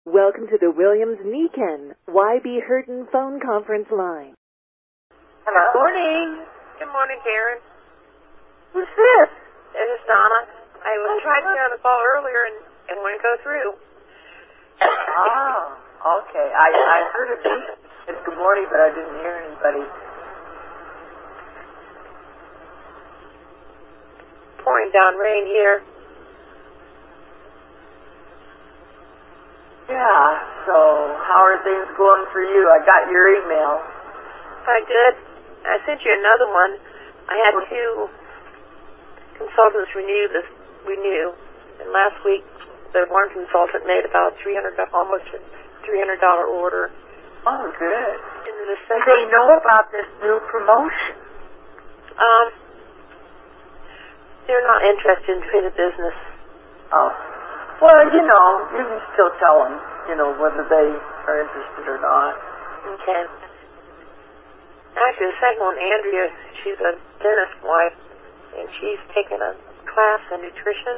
Welcome to the Williams-Niken YB Hurton phone conference line. Hello? Morning. Good morning, Karen. Who's this? This is Donna. I was trying to get on the call earlier and it wouldn't go through. Okay. I heard a beep. Said good morning, but I didn't hear anybody. Pouring down rain here. Yeah, so how are things going for you? I got your email. Hi, good. I sent you another one. I had two consultants renew, and last week the one consultant made about almost a $300 order. Oh, good. And the Do they know about this new promotion? They're not interested in doing the business. Oh. Well, you can still tell them, whether they are interested or not. Okay. Actually, the second one, Andrea, she's a dentist wife, and she's taken a class in nutrition.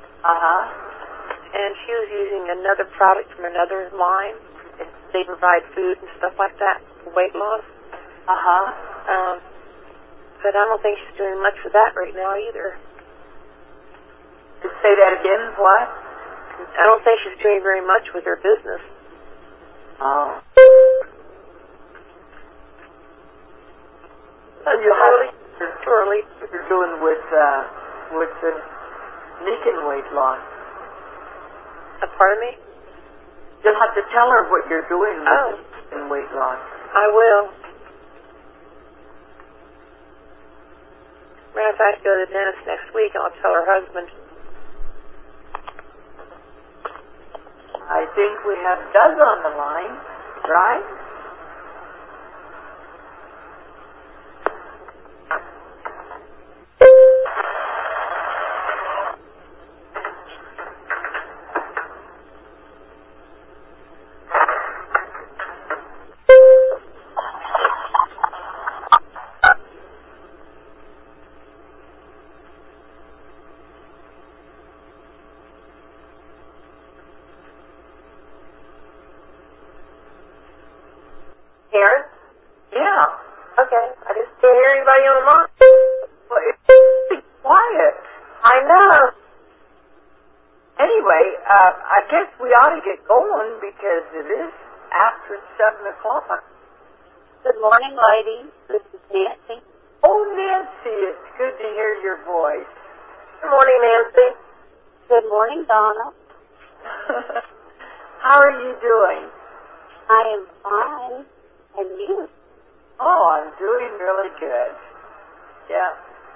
And she was using another product from another line. They provide food and stuff like that for weight loss. But I don't think she's doing much for that right now either. Say that again, what? I don't think she's doing very much with her business. Oh. That's too early. You're doing with the Niken weight loss. Pardon me? You'll have to tell her what you're doing with Oh. the Niken weight loss. I will. Matter of fact, go to the dentist next week, and I'll tell her husband. I think we have Doug on the line, right? Karen? Yeah. Okay. I just can't hear anybody on the line. Well, it's quiet. I know. Anyway, I guess we ought to get going because it is after 7 o'clock. Good morning, ladies. This is Nancy. Oh, Nancy, it's good to hear your voice. Good morning, Nancy. Good morning, Donna. How are you doing? I am fine. And you? Oh, I'm doing really good. Yeah.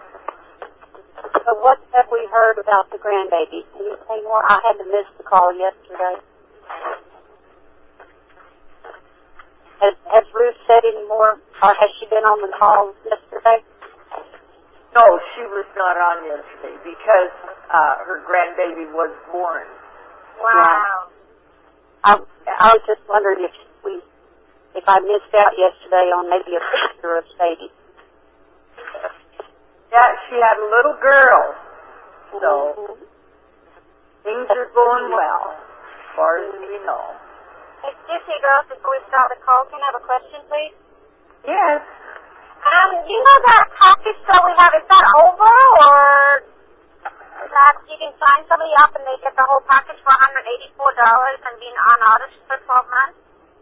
So what have we heard about the grandbaby? Anything more? I had to miss the call yesterday. Has Ruth said any more, or has she been on the call yesterday? No, she was not on yesterday because her grandbaby was born. Wow. I was just wondering if I missed out yesterday on maybe a picture of baby. Yeah, she had a little girl. So things are going well, as far as we know. Excuse me, girls, before we start the call, can I have a question, please? Yes. You know that package that we have, is that over, or that you can sign somebody up and they get the whole package for $184 and being on audit for 12 months?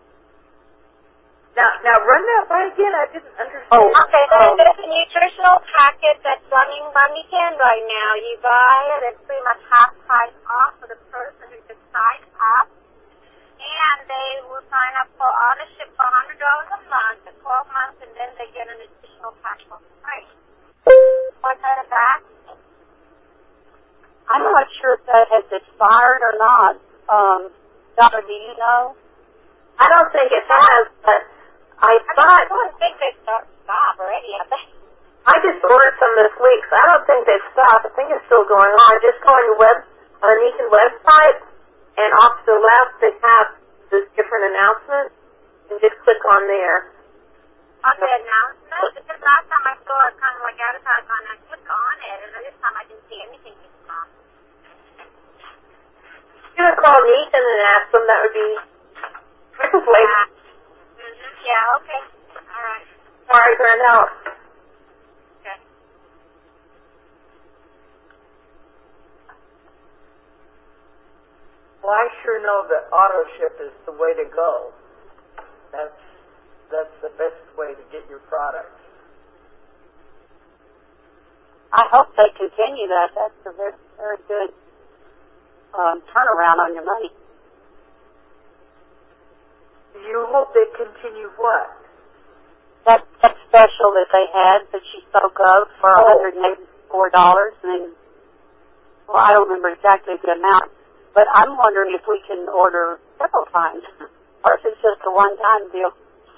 Now run that by again. I didn't understand. Oh, okay. There's a nutritional packet that's running on weekend right now. You buy it, it's pretty much half price off for the person who just signs up. And they will sign up for ownership for $100 a month for 12 months, and then they get an additional pack for free. What's that about? I'm not sure if that has expired or not. Donna, do you know? I don't think it has, but I don't think they stop already, have they? I just ordered some this week, so I don't think they've stopped. I think it's still going on. Just go on the Niken website, and off to the left they have this different announcements, and just click on there. On the announcement? Because last time I saw it kind of like advertised on, I clicked on it, and this time I didn't see anything. You would call Nathan and ask them. That would be quickly. Yeah, okay. All right. Sorry, find out. Okay. Well, I sure know that auto ship is the way to go. That's the best way to get your products. I hope they continue that. That's a very, very good turnaround on your money. You hope they continue what? That special that they had that she spoke of for $184, and then, well, I don't remember exactly the amount, but I'm wondering if we can order several times, or if it's just a one-time deal.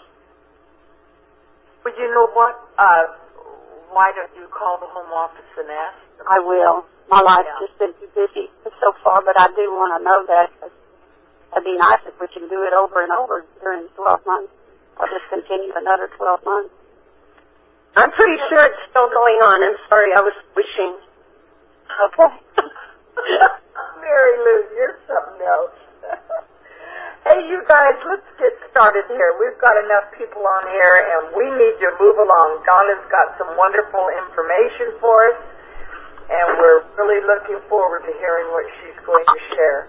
Well, you know what? Why don't you call the home office and ask them? I will. My life's just been too busy so far, but I do want to know that. It'd be nice if we can do it over and over during 12 months, or just continue another 12 months. I'm pretty sure it's still going on. I'm sorry, I was wishing. Okay. Mary Lou, you're something else. Hey, you guys, let's get started here. We've got enough people on here, and we need to move along. Donna's got some wonderful information for us, and we're really looking forward to hearing what she's going to share.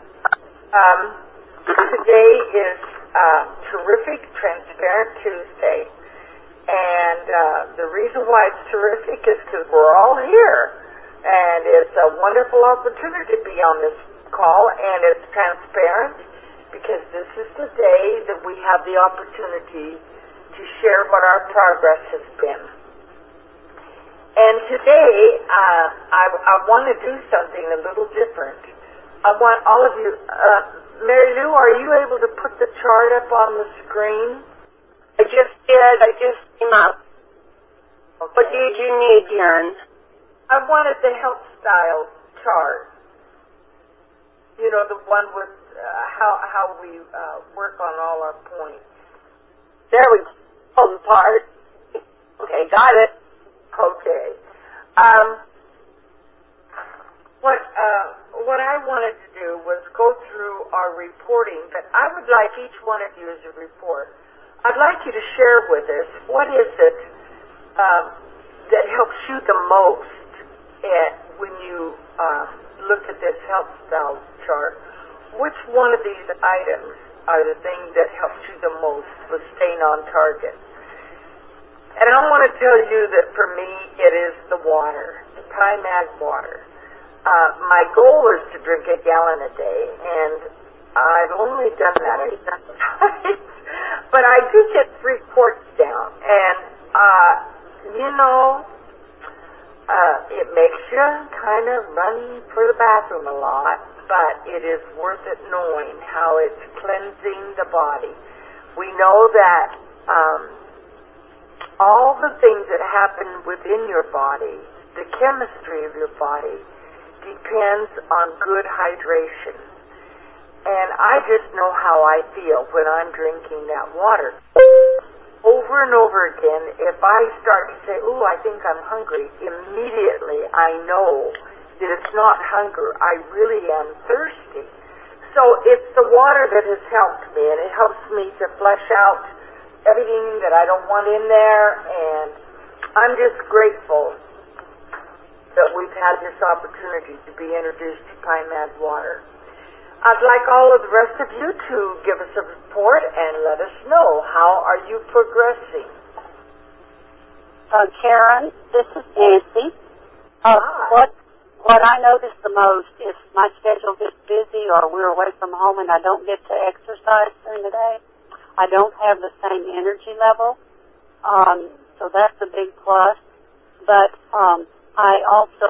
Today is Terrific Transparent Tuesday, and the reason why it's terrific is because we're all here, and it's a wonderful opportunity to be on this call, and it's transparent because this is the day that we have the opportunity to share what our progress has been. And today, I want to do something a little different. I want all of you, Mary Lou, are you able to put the chart up on the screen? I just did. I just came up. Okay. What did you need, Karen? I wanted the health style chart. You know, the one with how we work on all our points. There we go. Home part. Okay, got it. Okay. What I wanted to do was go through our reporting, but I would like each one of you as a report. I'd like you to share with us what is it that helps you the most when you look at this health style chart. Which one of these items are the things that helps you the most with staying on target? And I want to tell you that for me, it is the water, the ThyMag water. My goal is to drink a gallon a day, and I've only done that a couple times. But I do get 3 quarts down, and it makes you kind of run for the bathroom a lot, but it is worth it knowing how it's cleansing the body. We know that all the things that happen within your body, the chemistry of your body, depends on good hydration. And I just know how I feel when I'm drinking that water. Over and over again, if I start to say, ooh, I think I'm hungry, immediately I know that it's not hunger. I really am thirsty. So it's the water that has helped me, and it helps me to flush out everything that I don't want in there, and I'm just grateful that we've had this opportunity to be introduced to ThyMag water. I'd like all of the rest of you to give us a report and let us know, how are you progressing? Karen, this is Nancy. What I notice the most is my schedule gets busy, or we're away from home and I don't get to exercise during the day. I don't have the same energy level, so that's a big plus. But I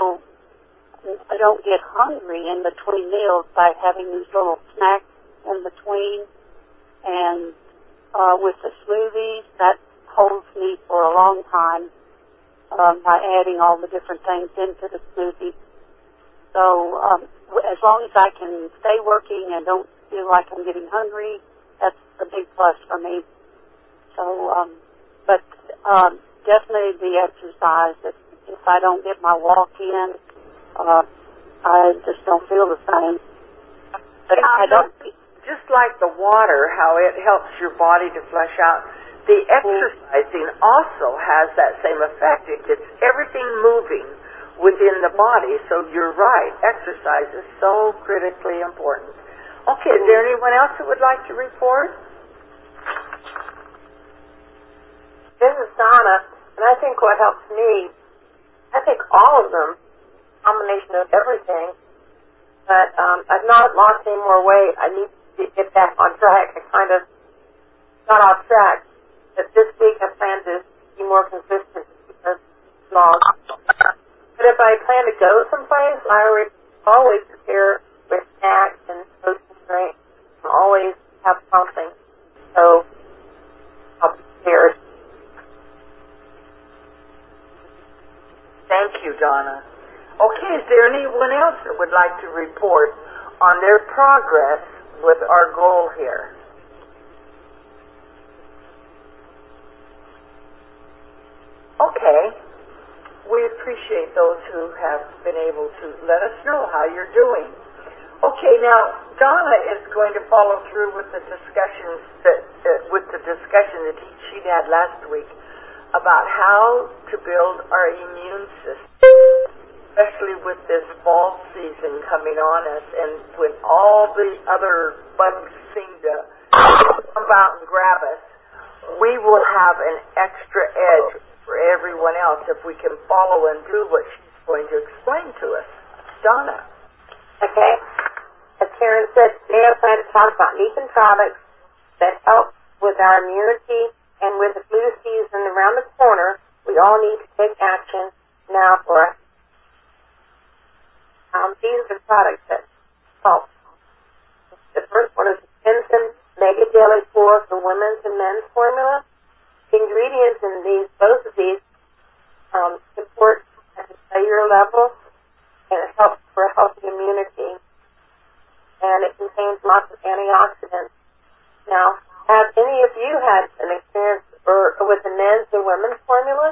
don't get hungry in between meals by having these little snacks in between. And with the smoothies, that holds me for a long time by adding all the different things into the smoothie. So as long as I can stay working and don't feel like I'm getting hungry, that's a big plus for me. So, but definitely the exercise. If I don't get my walk in, I just don't feel the same. But I don't... Just like the water, how it helps your body to flush out, the exercising also has that same effect. It gets everything moving within the body. So you're right, exercise is so critically important. Okay, is there anyone else that would like to report? This is Donna, and I think what helps me, I think all of them, combination of everything, but I've not lost any more weight. I need to get back on track. I kind of got off track, but this week I plan to be more consistent because it's long. But if I plan to go someplace, I always prepare with snacks and protein drinks. I always have something, so I'll be prepared. Thank you, Donna. Okay, is there anyone else that would like to report on their progress with our goal here? Okay. We appreciate those who have been able to let us know how you're doing. Okay, now Donna is going to follow through with the discussions that she had last week about how to build our immune system, especially with this fall season coming on us, and when all the other bugs seem to jump out and grab us, we will have an extra edge for everyone else if we can follow and do what she's going to explain to us. Donna. Okay. As Karen said, today I plan to talk about Leapin products that help with our immunity, and with the flu season around the corner, we all need to take action now for us. These are the products that help. The first one is the Ginseng Mega Daily 4 for women's and men's formula. The ingredients in both of these, support at the cellular level, and it helps for a healthy immunity. And it contains lots of antioxidants. Now, have any of you had an experience with the men's or women's formula?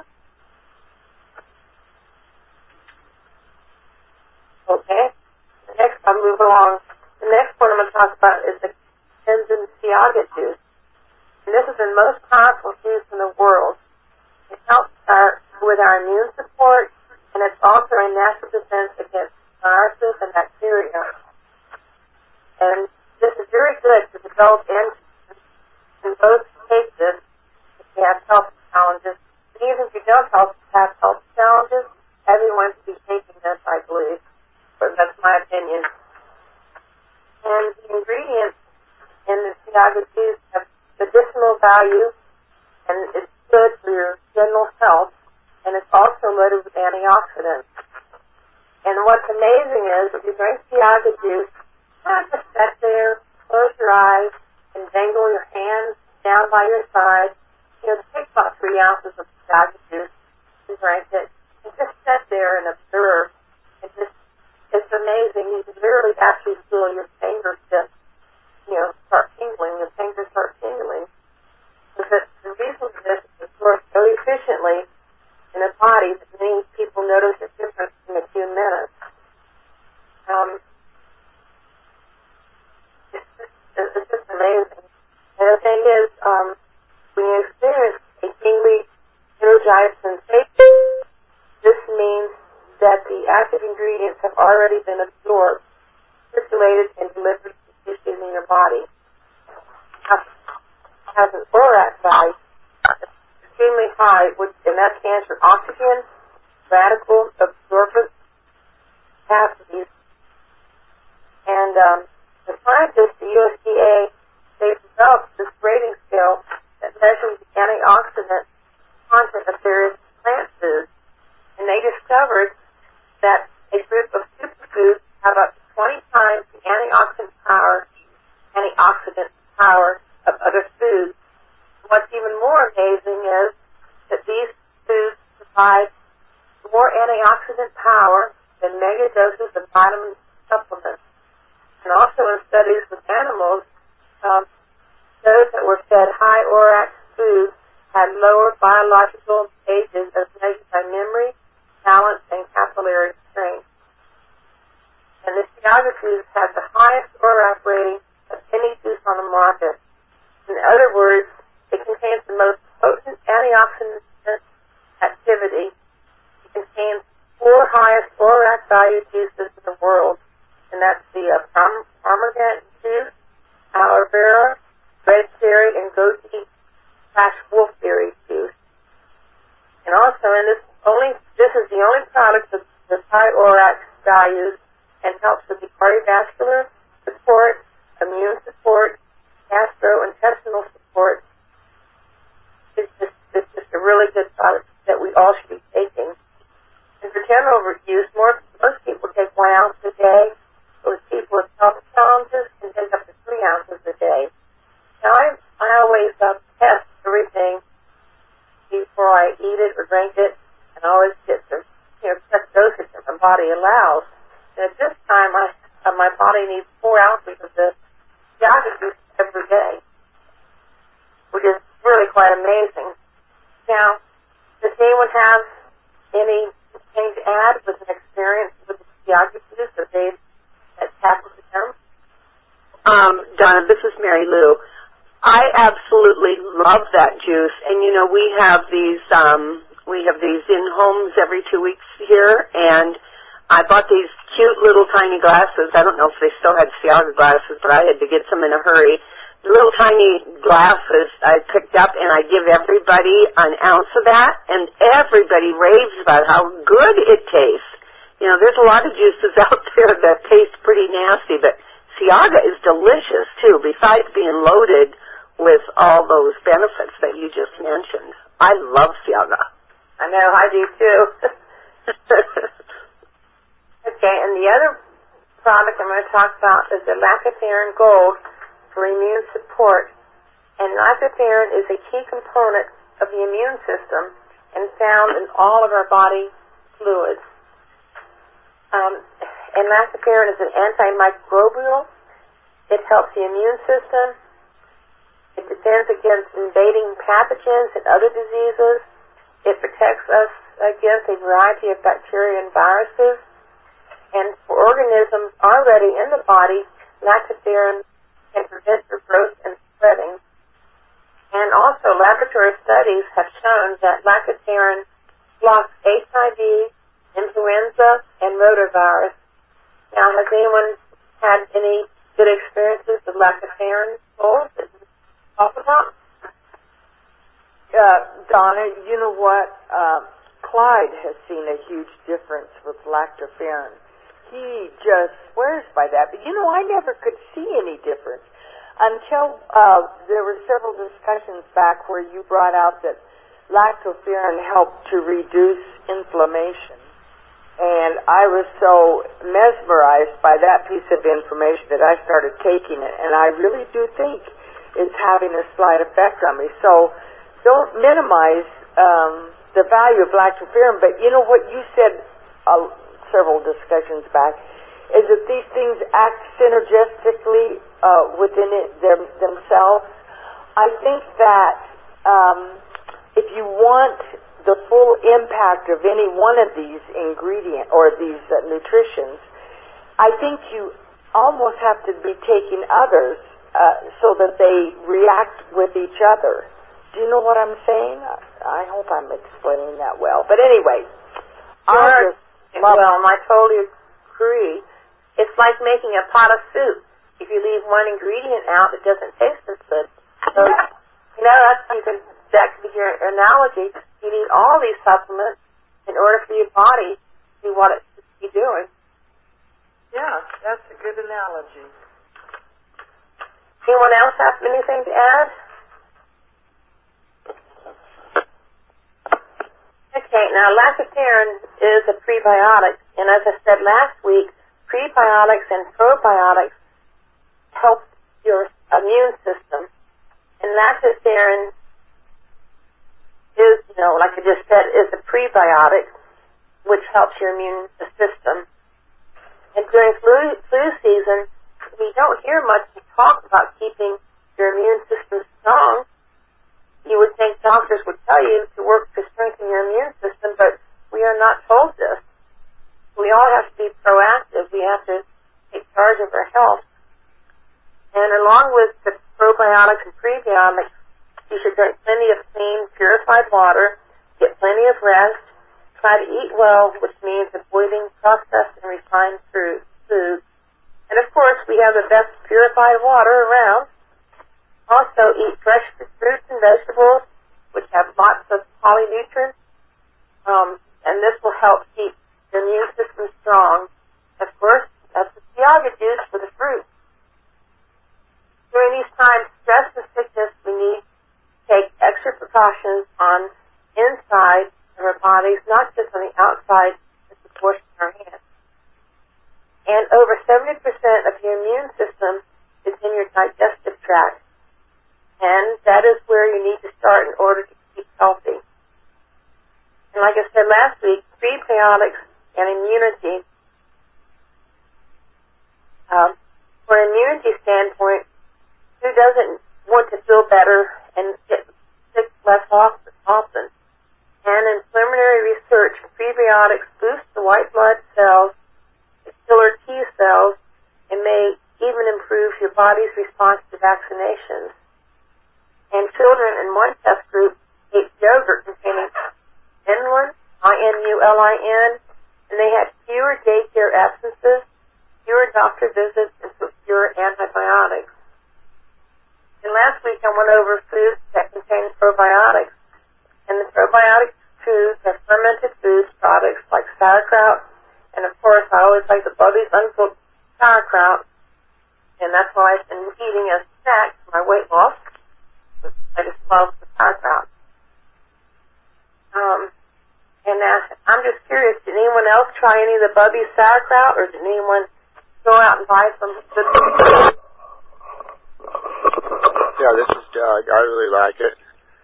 Okay. Next, I'll move along. The next one I'm going to talk about is the Ginseng Siaga juice. And this is the most powerful juice in the world. It helps with our immune support, and it's also a natural defense against viruses and bacteria. And this is very good to develop in both cases if you have health challenges. And even if you don't have health challenges, everyone should be taking this, I believe. But that's my opinion. And the ingredients in the Siaga juice have medicinal value, and it's good for your general health, and it's also loaded with antioxidants. And what's amazing is, if you drink Siaga juice, not just sit there, close your eyes, and dangle your hands down by your side. Take about 3 ounces of Siaga juice and drink it, and just sit there and observe. It's amazing. You can literally actually feel your fingertips, start tingling. Your fingers start tingling. Because the reason for this is absorbed so efficiently in the body that many people notice a difference in a few minutes. It's just amazing. And the thing is, when you experience a tingly, energized sensation, this means that the active ingredients have already been absorbed, circulated, and delivered to tissues in your body. It has an ORAC value extremely high, and that stands for oxygen radical absorbance capacities. And the scientists, the USDA, they developed this rating scale that measures the antioxidant content of various plant foods. And they discovered that a group of superfoods have up to 20 times the antioxidant power of other foods. What's even more amazing is that these foods provide more antioxidant power than mega doses of vitamin supplements. And also in studies with animals, those that were fed high ORAC foods had lower biological ages as measured by memory, balance, and capillary strength. And this Ciaga juice has the highest ORAC rating of any juice on the market. In other words, it contains the most potent antioxidant activity. It contains 4 highest ORAC value juices in the world, and that's the pomegranate juice, aloe vera, red cherry, and goji/wolfberry juice. And also, this is the only product with high ORAC values and helps with the cardiovascular support, immune support, gastrointestinal support. It's just a really good product that we all should be taking. And for general use, most people take 1 ounce a day. Those people with health challenges can take up to 3 ounces a day. Now, I always test everything before I eat it or drink it, and I always get the check dosage that my body allows. And at this time, my body needs 4 ounces of this Ciaga juice every day, which is really quite amazing. Now, does anyone have anything to add with an experience with the Ciaga juice that they've tackled with them? Donna, this is Mary Lou. I absolutely love that juice, and we have these in homes every 2 weeks here, and I bought these cute little tiny glasses. I don't know if they still had Ciaga glasses, but I had to get some in a hurry. The little tiny glasses I picked up, and I give everybody an ounce of that, and everybody raves about how good it tastes. There's a lot of juices out there that taste pretty nasty, but Ciaga is delicious, too, besides being loaded with all those benefits that you just mentioned. I love Ciaga. I know, I do, too. Okay, and the other product I'm going to talk about is the lactoferrin Gold for immune support. And lactoferrin is a key component of the immune system and found in all of our body fluids. And lactoferrin is an antimicrobial. It helps the immune system. It defends against invading pathogens and other diseases. It protects us against a variety of bacteria and viruses. And for organisms already in the body, lactoferrin can prevent their growth and spreading. And also, laboratory studies have shown that lactoferrin blocks HIV, influenza, and rotavirus. Now, has anyone had any good experiences with lactoferrin Gold that you talk about? Donna, you know what? Clyde has seen a huge difference with lactoferrin. He just swears by that. But, I never could see any difference until there were several discussions back where you brought out that lactoferrin helped to reduce inflammation. And I was so mesmerized by that piece of information that I started taking it. And I really do think it's having a slight effect on me. So don't minimize the value of lactoferrin. But you know what you said several discussions back is that these things act synergistically within themselves. I think that if you want the full impact of any one of these ingredients or these nutritions, I think you almost have to be taking others so that they react with each other. Do you know what I'm saying? I hope I'm explaining that well. But anyway, I totally agree. It's like making a pot of soup. If you leave one ingredient out, it doesn't taste as good. So, that could be your analogy. You need all these supplements in order for your body to do what it should be doing. Yeah, that's a good analogy. Anyone else have anything to add? Okay, now lactoferrin is a prebiotic, and as I said last week, prebiotics and probiotics help your immune system. And lactoferrin is, like I just said, is a prebiotic, which helps your immune system. And during flu season, we don't hear much talk about keeping your immune system strong. You would think doctors would tell you to work to strengthen your immune system, but we are not told this. We all have to be proactive. We have to take health. And along with the probiotics and prebiotics, you should drink plenty of clean, purified water, get plenty of rest, try to eat well, which means avoiding processed and refined foods. And of course, we have the best purified water around. Also, eat fresh fruits and vegetables, which have lots of polynutrients, and this will help keep the immune system strong. Of course, that's the Thiaga juice for the fruit. During these times, stress and sickness, we need to take extra precautions on inside of our bodies, not just on the outside, but the portion of our hands. And over 70% of your immune system is in your digestive tract. And that is where you need to start in order to keep healthy. And like I said last week, prebiotics and immunity. For an immunity standpoint, who doesn't want to feel better and get sick less often? And in preliminary research, prebiotics boost the white blood cells, the killer T cells, and may even improve your body's response to vaccinations. And children in one test group ate yogurt containing inulin, INULIN, and they had fewer daycare absences, fewer doctor visits, and fewer antibiotics. And last week I went over foods that contain probiotics. And the probiotic foods are fermented foods products like sauerkraut, and of course I always like the Bubby's uncooked sauerkraut, and that's why I've been eating as a snack for my weight loss. I just love the sauerkraut. And I'm just curious, did anyone else try any of the Bubby's sauerkraut, or did anyone go out and buy some good food? Yeah, this is Doug. I really like it.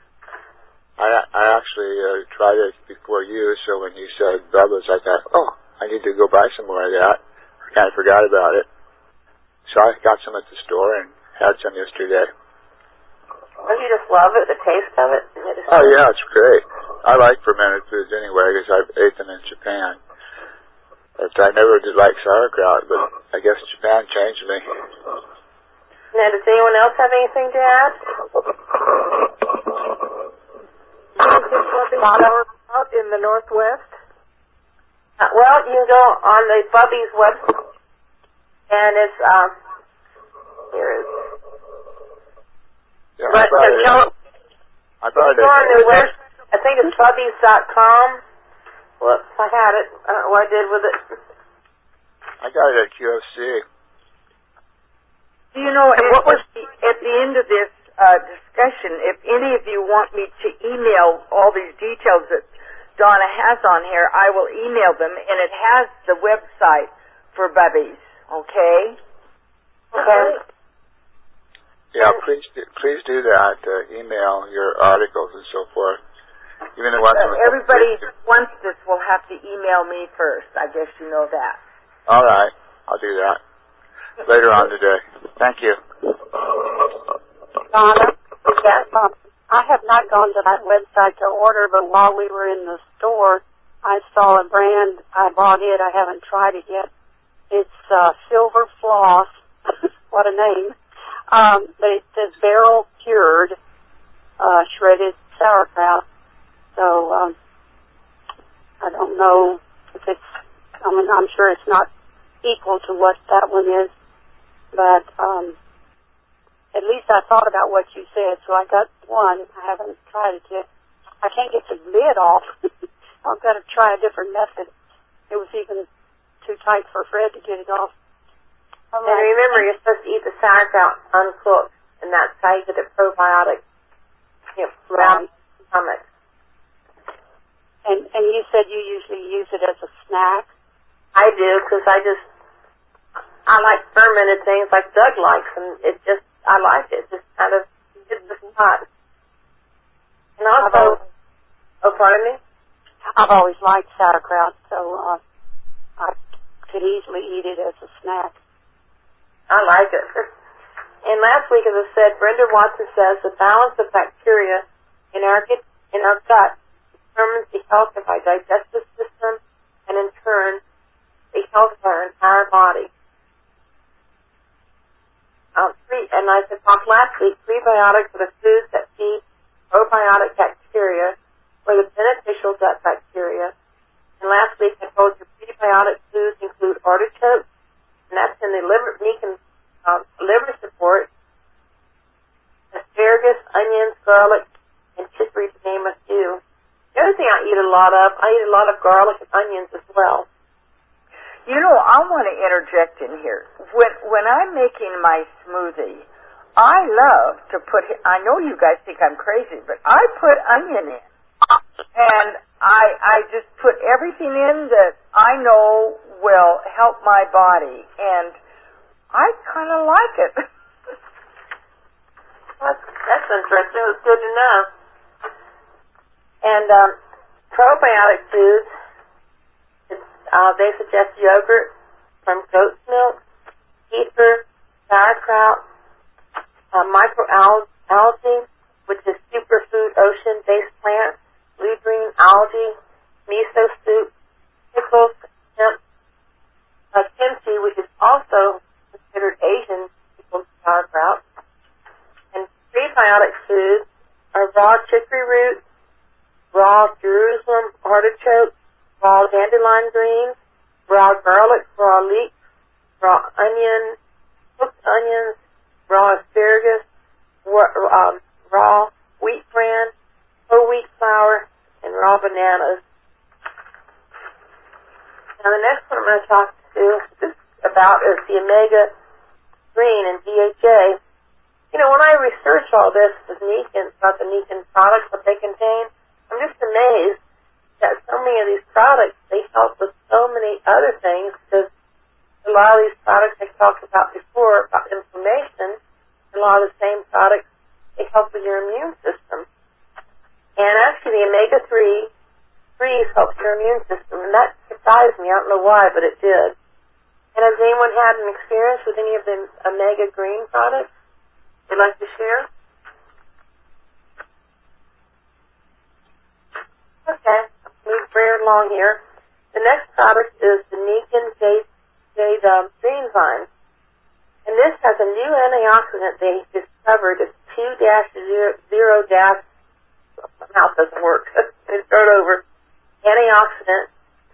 I actually tried it before you, so when you said Bubba's, I thought, oh, I need to go buy some more of that. I kind of forgot about it. So I got some at the store and had some yesterday. Don't you just love it, the taste of it? Oh, yeah, it's great. I like fermented foods anyway because I've ate them in Japan. But I never did like sauerkraut, but I guess Japan changed me. Now, does anyone else have anything to add? Out in the Northwest? Well, you can go on the Bubby's website, and it's, here it is. Yeah, I brought it. I think it's Bubbies.com. Whoops, I had it. I don't know what I did with it. I got it at QFC. Do you know, at the end of this discussion, if any of you want me to email all these details that Donna has on here, I will email them, and it has the website for Bubby's, okay? Okay. Yeah, please do that. Email your articles and so forth. Even the ones everybody who wants this will have to email me first. I guess you know that. All right. I'll do that later on today. Thank you. Donna? Yes. I have not gone to that website to order, but while we were in the store, I saw a brand. I bought it. I haven't tried it yet. It's Silver Floss. What a name. But it says barrel cured shredded sauerkraut. So I don't know if it's, I'm sure it's not equal to what that one is, but at least I thought about what you said, so I got one. I haven't tried it yet. I can't get the lid off. I've got to try a different method. It was even too tight for Fred to get it off. And remember, you're supposed to eat the sauerkraut uncooked, and that's how you get the probiotic around the stomach. And you said you usually use it as a snack? I do, because I like fermented things like Doug likes, and I like it. It just kind of gets the spot. And also, pardon me? I've always liked sauerkraut, so I could easily eat it as a snack. I like it. And last week, as I said, Brenda Watson says the balance of bacteria in our gut determines the health of our digestive system, and in turn, the health of our entire body. And as I talked last week, prebiotics are the foods that feed probiotic bacteria or the beneficial gut bacteria. And last week I told you prebiotic foods include artichokes, and that's in the liver support, asparagus, onions, garlic, and chicory, to name a few. The other thing I eat a lot of garlic and onions as well. You know, I want to interject in here. When I'm making my smoothie, I love to put, I know you guys think I'm crazy, but I put onion in. And I just put everything in that I know will help my body. And I kind of like it. That's interesting. It's good to know. And probiotic foods, they suggest yogurt from goat's milk, kefir, sauerkraut, microalgae, which is superfood ocean-based plant, blue green algae, miso soup, pickles, hemp, kimchi, which is also considered Asian pickled sauerkraut. And prebiotic foods are raw chicory root, raw Jerusalem artichoke, raw dandelion greens, raw garlic, raw leek, raw onion, cooked onions, raw asparagus, raw wheat bran, whole wheat flour, and raw bananas. Now the next one I'm going to talk about is the omega-3 and DHA. You know, when I research all this about the Nikken products, what they contain, I'm just amazed that so many of these products, they help with so many other things, because a lot of these products I talked about before, about inflammation, a lot of the same products, they help with your immune system. And actually the omega-3s help your immune system, and that surprised me. I don't know why, but it did. And has anyone had an experience with any of the omega green products they'd like to share? Okay, move right along here. The next product is the Nikken Jade Greenzyme. And this has a new antioxidant they discovered. It's 2-0- mouth doesn't work. Start over. Antioxidant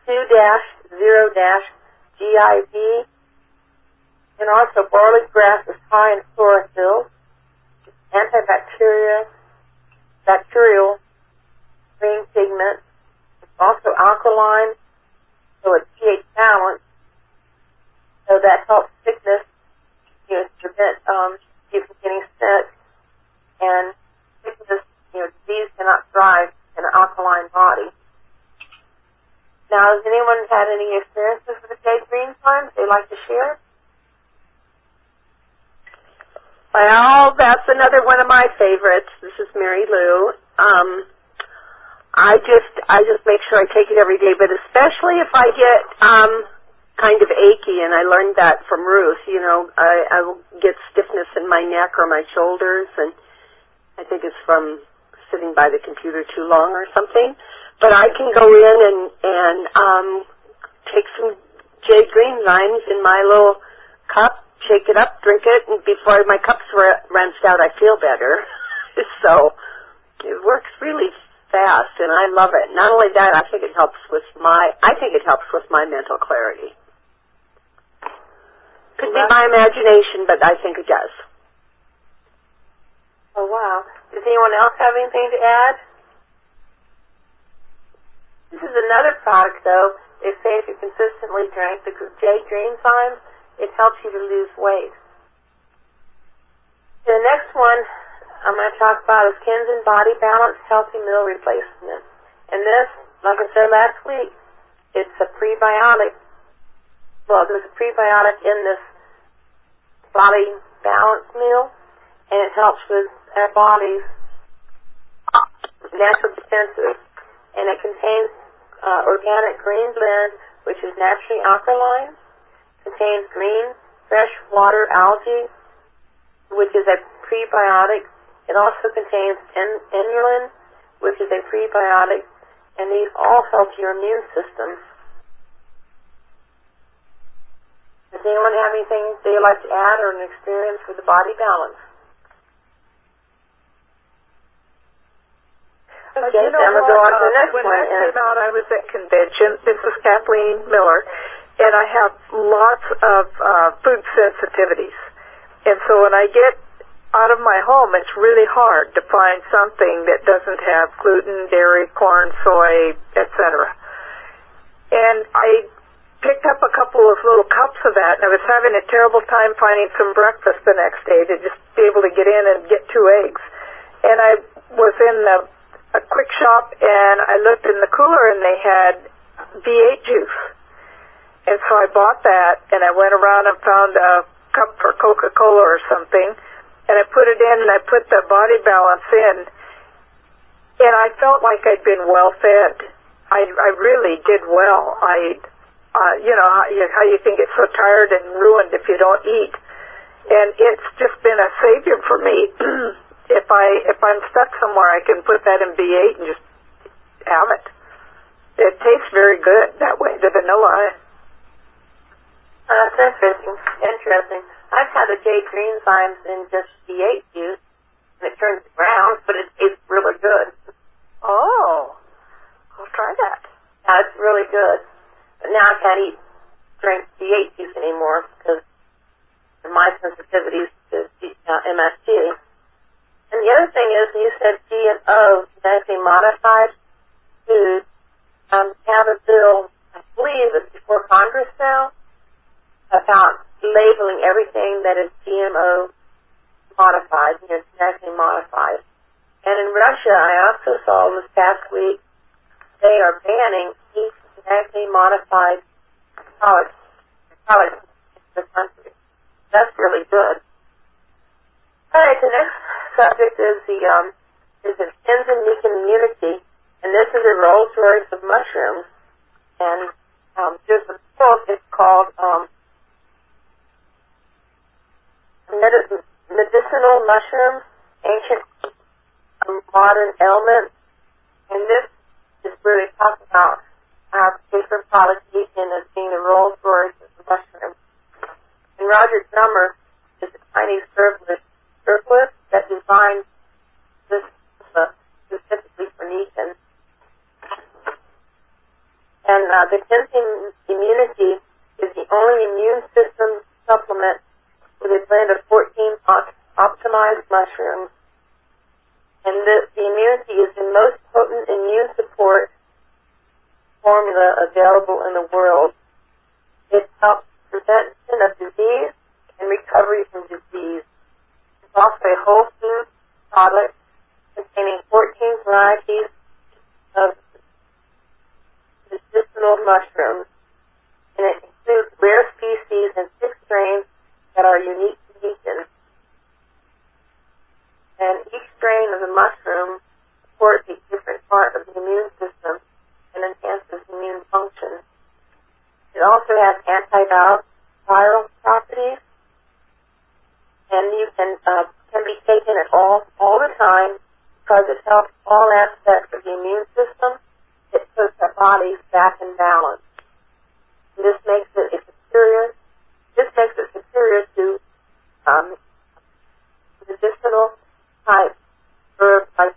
2-0-GIB. And also barley grass is high in chlorophyll, bacterial green pigment. It's also alkaline, so it's pH balanced. So that helps sickness, prevent you from getting sick. And sickness, disease cannot thrive in an alkaline body. Now, has anyone had any experiences with the Jade Greenzyme they'd like to share? Well, that's another one of my favorites. This is Mary Lou. I just make sure I take it every day, but especially if I get kind of achy, and I learned that from Ruth. I will get stiffness in my neck or my shoulders, and I think it's from sitting by the computer too long or something. But I can go in and take some Jade Greenzymes in my little cup, shake it up, drink it, and before my cup's rinsed out, I feel better. So it works really fast, and I love it. Not only that, I think it helps with my mental clarity. Could be my imagination, but I think it does. Oh, wow. Does anyone else have anything to add? This is another product, though. They say if you consistently drink the Jade Greenzyme, it helps you to lose weight. The next one I'm going to talk about is Kenzen Body Balance Healthy Meal Replacement. And this, like I said last week, it's a prebiotic. Well, there's a prebiotic in this body balance meal, and it helps with our body's natural defenses. And it contains organic green blend, which is naturally alkaline. Contains green freshwater algae, which is a prebiotic. It also contains inulin, which is a prebiotic, and these all help your immune system. Does anyone have anything they'd like to add or an experience with the body balance? Okay, you know I'm going to go on to the next when one. I came out, I was at convention. This is Kathleen Miller, and I have lots of food sensitivities. And so when I get out of my home, it's really hard to find something that doesn't have gluten, dairy, corn, soy, etc. And I picked up a couple of little cups of that, and I was having a terrible time finding some breakfast the next day to just be able to get in and get 2 eggs. And I was in a quick shop, and I looked in the cooler, and they had V8 juice. And so I bought that, and I went around and found a cup for Coca-Cola or something, and I put it in, and I put the Body Balance in, and I felt like I'd been well fed. I really did well. You know, how you can get so tired and ruined if you don't eat. And it's just been a savior for me. If I'm stuck somewhere, I can put that in V8 and just have it. It tastes very good that way, the vanilla. That's interesting. I've had the J. Green Symes in just V8 juice, and it turns brown, but it tastes really good. Oh, I'll try that. Yeah, it's really good. But now I can't drink V8 juice anymore because of my sensitivities to MSG. And the other thing is, you said GMO, genetically modified food, have a bill, I believe it's before Congress now, about labeling everything that is GMO modified, genetically modified. And in Russia, I also saw this past week, they are banning each genetically modified products in the country. That's really good. All right, the next subject is the Hinze-Niken immunity, and this is a Rolls Royce of mushrooms. And there's a book. It's called Medicinal Mushrooms, Ancient Modern Ailments, and this is where they talk about how particular product Niken as being the Rolls Royce of the mushroom. And Roger Drummer is a Chinese herbalist that designed this specifically for Niken. And the Hinze immunity is the only immune system supplement with a blend of 14 optimized mushrooms. And the immunity is the most potent immune support formula available in the world. It helps prevention of disease and recovery from disease. It's also a whole food product containing 14 varieties of medicinal mushrooms, and it includes rare species and 6 strains that are unique to Niken. And each strain of the mushroom supports a different part of the immune system and enhances immune function. It also has antiviral properties, and you can be taken at all the time because it helps all aspects of the immune system. It puts our bodies back in balance. And this makes it superior to medicinal type herbs like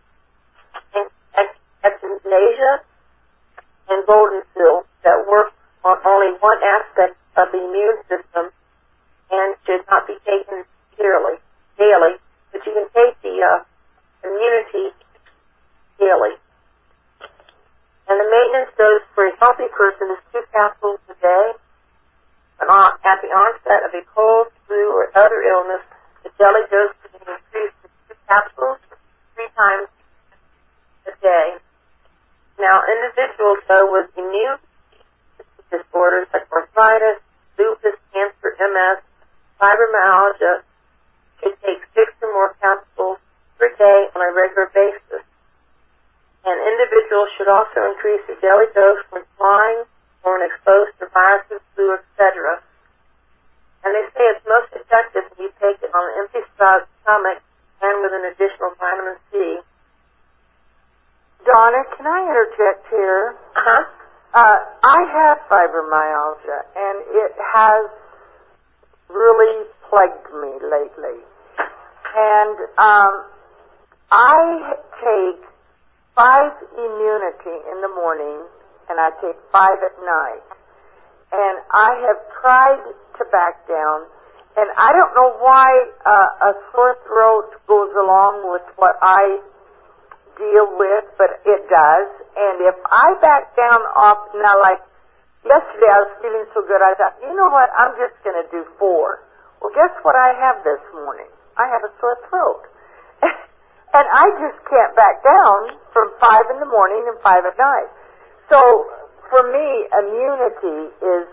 echinacea and goldensil that work on only one aspect of the immune system and should not be taken daily. But you can take the immunity daily. And the maintenance dose for a healthy person is 2 capsules a day. But at the onset of a cold, flu, or other illness, the daily dose can be increased to 2 capsules 3 times a day. Now, individuals, though, with immune disorders like arthritis, lupus, cancer, MS, fibromyalgia, should take 6 or more capsules per day on a regular basis. And individuals should also increase the daily dose when flying or when exposed to viruses, flu, etc. And they say it's most effective when you take it on an empty stomach and with an additional vitamin C. Donna, can I interject here? Uh-huh. I have fibromyalgia, and it has really plagued me lately. And I take 5 immunity in the morning, and I take 5 at night. And I have tried to back down, and I don't know why a sore throat goes along with what I deal with, but it does. And if I back down off, now like yesterday I was feeling so good, I thought, you know what, I'm just going to do 4. Well, guess what I have this morning? I have a sore throat. And I just can't back down from 5 in the morning and 5 at night. So for me, immunity is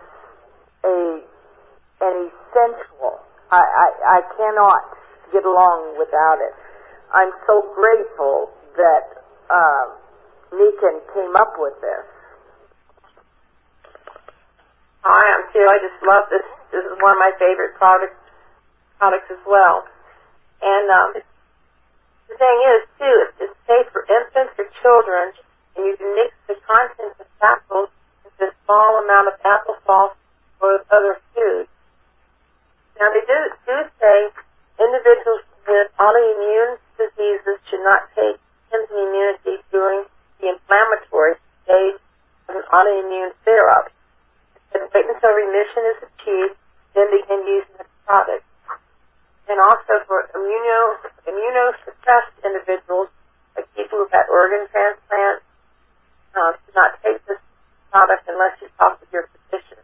an essential. I cannot get along without it. I'm so grateful that Nikan came up with this. I am too. I just love this. This is one of my favorite products as well. And the thing is, too, it's safe for infants or children, and you can mix the contents of apples with a small amount of applesauce or other food. Now, they do say individuals with autoimmune diseases should not take Kim's immunity during the inflammatory stage of an autoimmune flare-up. Wait until remission is achieved, then begin using the product. And also for immunosuppressed individuals, like people who've had organ transplants, should not take this product unless you talk with your physician.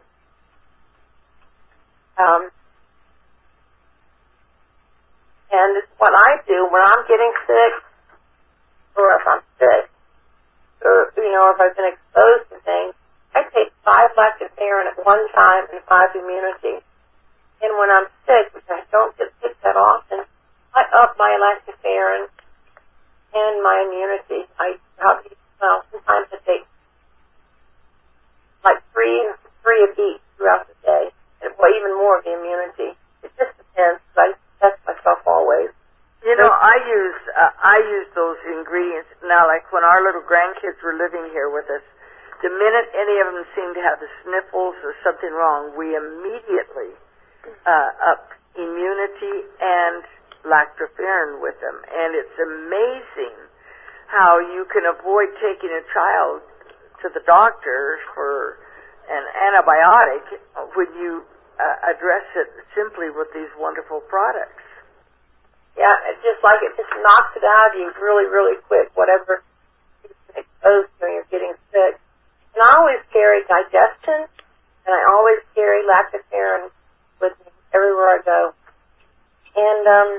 And it's what I do when I'm getting sick, or if I'm sick, or if I've been exposed to things. I take 5 lactoferrin at one time and 5 immunity. And when I'm sick, which I don't get sick that often, I up my lactoferrin and my immunity. Sometimes I take like 3 of each throughout the day, and even more of the immunity. It just depends. I test myself always. You know, I use those ingredients now. Like when our little grandkids were living here with us, the minute any of them seemed to have the sniffles or something wrong, we immediately up immunity and lactoferrin with them. And it's amazing how you can avoid taking a child to the doctor for an antibiotic when you address it simply with these wonderful products. Yeah, it just knocks it out of you really, really quick, whatever you've been exposed to when you're getting sick. And I always carry digestion, and I always carry lactoferrin with me everywhere I go. And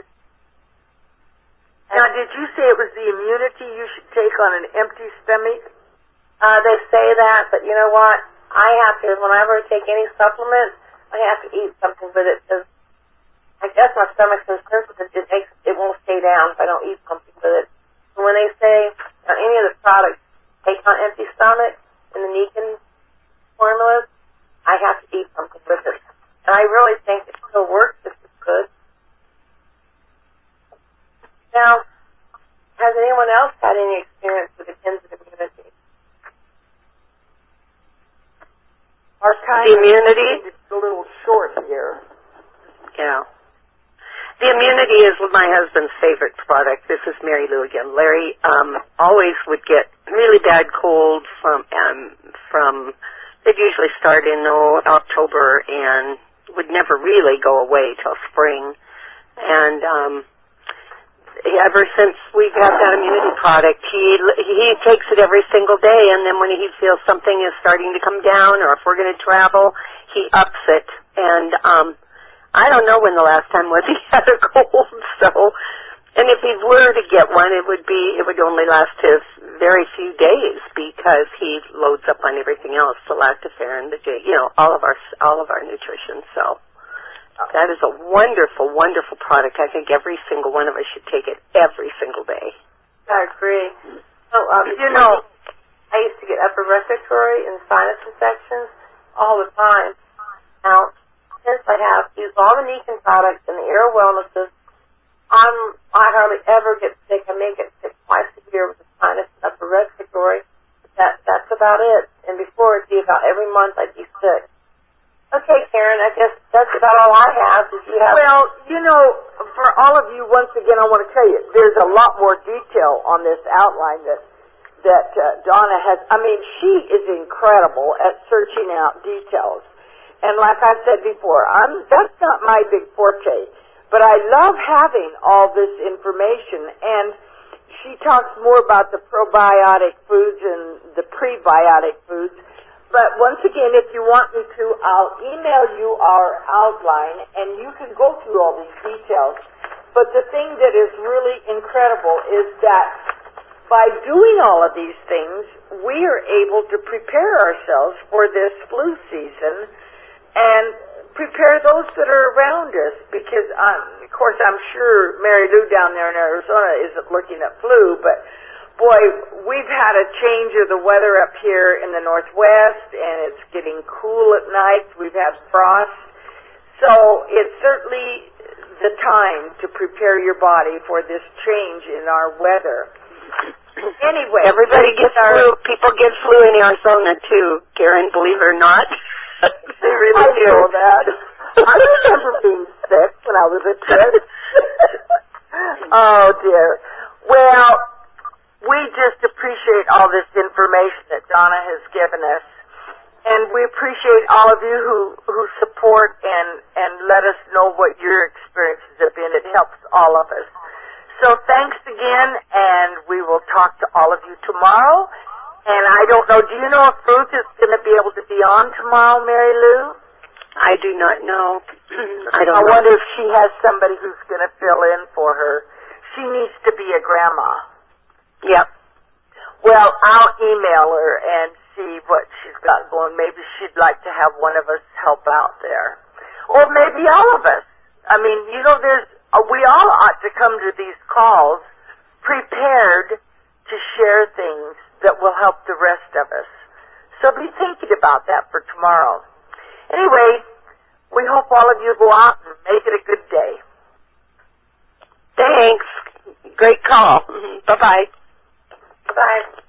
now, did you say it was the immunity you should take on an empty stomach? They say that, but you know what? I have to, whenever I take any supplement, I have to eat something with it, because I guess my stomach's so sensitive, it won't stay down if I don't eat something with it. So when they say on any of the products, take on empty stomach in the Nikan formulas, I have to eat something with it. And I really think it still works just as good. Now, has anyone else had any experience with the Kim's immunity? Our time immunity is a little short here. Yeah. The immunity is my husband's favorite product. This is Mary Lou again. Larry always would get really bad colds from they'd usually start in October and would never really go away till spring. And ever since we've had that immunity product, he takes it every single day, and then when he feels something is starting to come down, or if we're going to travel, he ups it. And I don't know when the last time was he had a cold, and if he were to get one, it would only last his very few days, because he loads up on everything else, the lactoferrin, all of our nutrition. So that is a wonderful, wonderful product. I think every single one of us should take it every single day. I agree. So, I used to get upper respiratory and sinus infections all the time. Now, since I have used all the Nikan products and the Air Wellnesses, I hardly ever get sick. I may get sick twice a year with the sinus and upper respiratory. That's about it. And before, it'd be about every month I'd be sick. Let's Okay, Karen, I guess that's about all I have. Did you have... Well, you know, for all of you, once again, I want to tell you, there's a lot more detail on this outline that Donna has. I mean, she is incredible at searching out details. And like I said before, that's not my big forte. But I love having all this information. And she talks more about the probiotic foods and the prebiotic foods. But once again, if you want me to, I'll email you our outline, and you can go through all these details. But the thing that is really incredible is that by doing all of these things, we are able to prepare ourselves for this flu season and prepare those that are around us. Because, of course, I'm sure Mary Lou down there in Arizona isn't looking at flu, but boy, we've had a change of the weather up here in the Northwest, and it's getting cool at night. We've had frost. So it's certainly the time to prepare your body for this change in our weather. Anyway. Everybody gets flu. People get flu in Arizona, too, Karen, believe it or not. They really do. I know that. I remember being sick when I was a kid. Oh, dear. Well, we just appreciate all this information that Donna has given us, and we appreciate all of you who support and let us know what your experiences have been. It helps all of us. So thanks again, and we will talk to all of you tomorrow. And I don't know, do you know if Ruth is going to be able to be on tomorrow, Mary Lou? I do not know. I wonder if she has somebody who's going to fill in for her. She needs to be a grandma. Yep. Well, I'll email her and see what she's got going. Maybe she'd like to have one of us help out there. Or maybe all of us. I mean, you know, we all ought to come to these calls prepared to share things that will help the rest of us. So be thinking about that for tomorrow. Anyway, we hope all of you go out and make it a good day. Thanks. Great call. Bye-bye. Bye.